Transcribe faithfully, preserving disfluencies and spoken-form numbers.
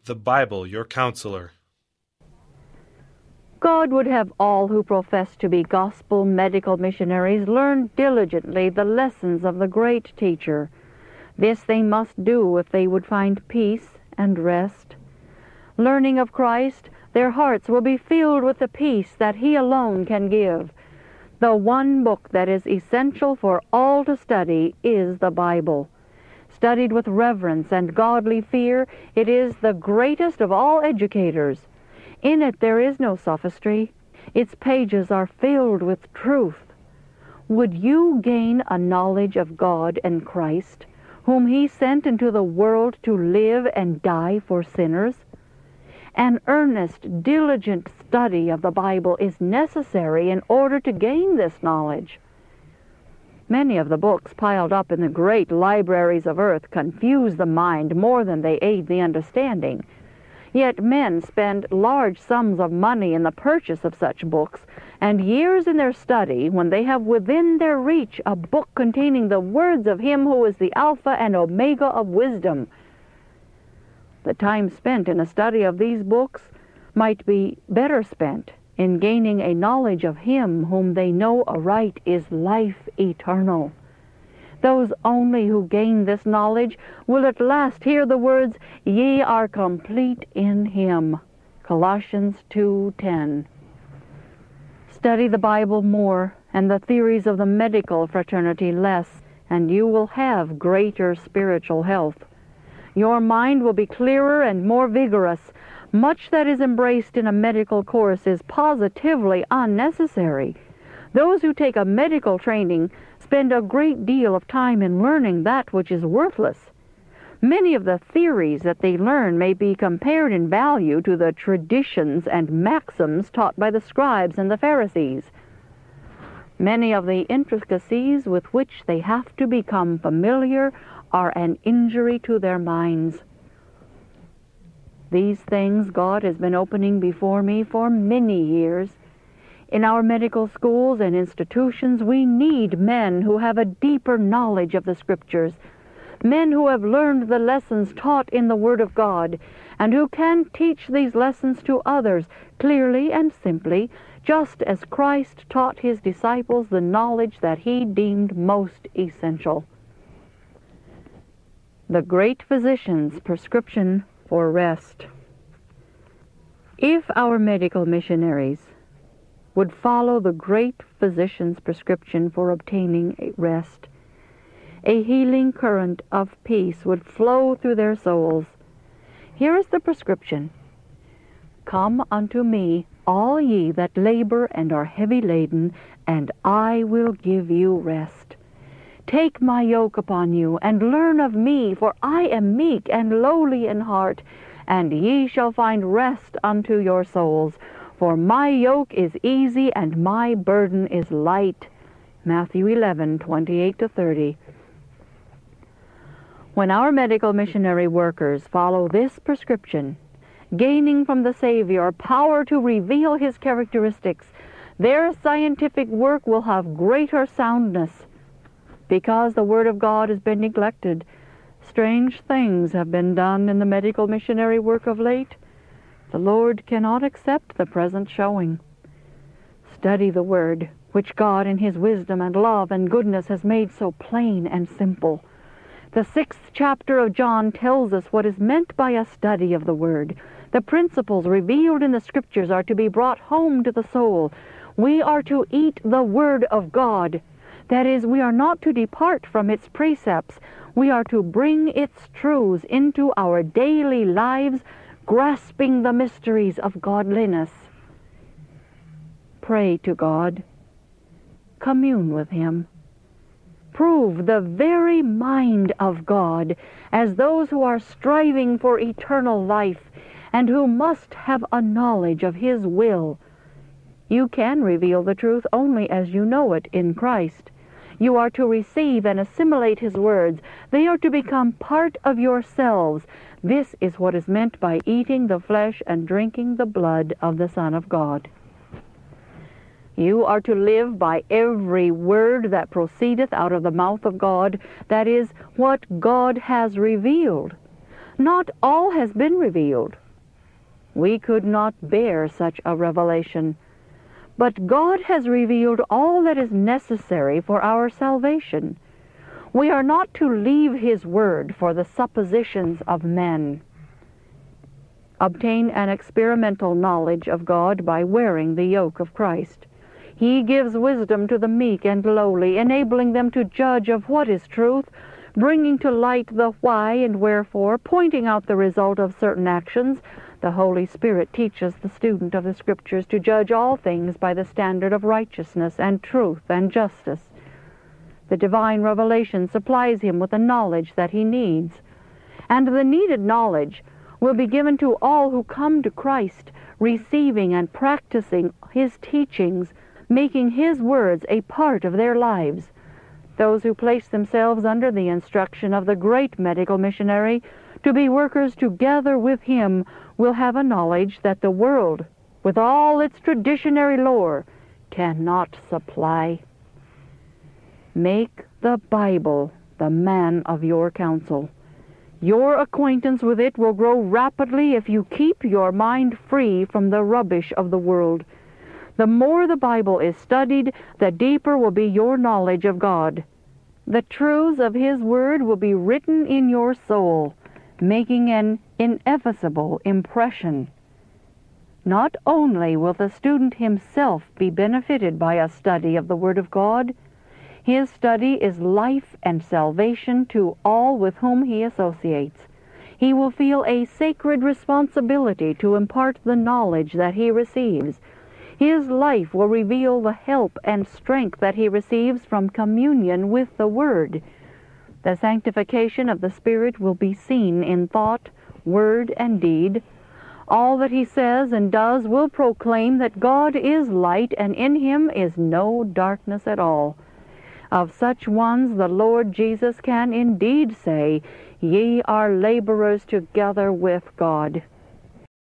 The Bible, your counselor. God would have all who profess to be gospel medical missionaries learn diligently the lessons of the great teacher. This they must do if they would find peace and rest. Learning of Christ, their hearts will be filled with the peace that He alone can give. The one book that is essential for all to study is the Bible. Studied with reverence and godly fear, it is the greatest of all educators. In it there is no sophistry. Its pages are filled with truth. Would you gain a knowledge of God and Christ, whom He sent into the world to live and die for sinners? An earnest, diligent study of the Bible is necessary in order to gain this knowledge. Many of the books piled up in the great libraries of earth confuse the mind more than they aid the understanding. Yet men spend large sums of money in the purchase of such books, and years in their study when they have within their reach a book containing the words of Him who is the Alpha and Omega of wisdom. The time spent in a study of these books might be better spent in gaining a knowledge of Him whom they know aright is life eternal. Those only who gain this knowledge will at last hear the words, "Ye are complete in Him." Colossians two ten. Study the Bible more and the theories of the medical fraternity less, and you will have greater spiritual health. Your mind will be clearer and more vigorous. Much that is embraced in a medical course is positively unnecessary. Those who take a medical training spend a great deal of time in learning that which is worthless. Many of the theories that they learn may be compared in value to the traditions and maxims taught by the scribes and the Pharisees. Many of the intricacies with which they have to become familiar are an injury to their minds. These things God has been opening before me for many years. In our medical schools and institutions, we need men who have a deeper knowledge of the Scriptures, men who have learned the lessons taught in the Word of God, and who can teach these lessons to others clearly and simply, just as Christ taught His disciples the knowledge that He deemed most essential. The Great Physician's Prescription for Rest. If our medical missionaries would follow the Great Physician's prescription for obtaining rest, a healing current of peace would flow through their souls. Here is the prescription. "Come unto me, all ye that labor and are heavy laden, and I will give you rest. Take my yoke upon you, and learn of me, for I am meek and lowly in heart, and ye shall find rest unto your souls. For my yoke is easy, and my burden is light." Matthew eleven, twenty-eight to thirty. When our medical missionary workers follow this prescription, gaining from the Savior power to reveal His characteristics, their scientific work will have greater soundness. Because the Word of God has been neglected, strange things have been done in the medical missionary work of late. The Lord cannot accept the present showing. Study the Word, which God in His wisdom and love and goodness has made so plain and simple. The sixth chapter of John tells us what is meant by a study of the Word. The principles revealed in the Scriptures are to be brought home to the soul. We are to eat the Word of God. That is, we are not to depart from its precepts. We are to bring its truths into our daily lives, grasping the mysteries of godliness. Pray to God. Commune with Him. Prove the very mind of God as those who are striving for eternal life and who must have a knowledge of His will. You can reveal the truth only as you know it in Christ. You are to receive and assimilate His words. They are to become part of yourselves. This is what is meant by eating the flesh and drinking the blood of the Son of God. You are to live by every word that proceedeth out of the mouth of God, that is, what God has revealed. Not all has been revealed. We could not bear such a revelation. But God has revealed all that is necessary for our salvation. We are not to leave His word for the suppositions of men. Obtain an experimental knowledge of God by wearing the yoke of Christ. He gives wisdom to the meek and lowly, enabling them to judge of what is truth, bringing to light the why and wherefore, pointing out the result of certain actions. The Holy Spirit teaches the student of the Scriptures to judge all things by the standard of righteousness and truth and justice. The divine revelation supplies him with the knowledge that he needs, and the needed knowledge will be given to all who come to Christ, receiving and practicing His teachings, making His words a part of their lives. Those who place themselves under the instruction of the great medical missionary to be workers together with him will have a knowledge that the world, with all its traditionary lore, cannot supply. Make the Bible the man of your counsel. Your acquaintance with it will grow rapidly if you keep your mind free from the rubbish of the world. The more the Bible is studied, the deeper will be your knowledge of God. The truths of His Word will be written in your soul, making an ineffaceable impression. Not only will the student himself be benefited by a study of the Word of God, his study is life and salvation to all with whom he associates. He will feel a sacred responsibility to impart the knowledge that he receives. His life will reveal the help and strength that he receives from communion with the Word. The sanctification of the Spirit will be seen in thought, word, and deed. All that he says and does will proclaim that God is light, and in Him is no darkness at all. Of such ones the Lord Jesus can indeed say, "Ye are laborers together with God."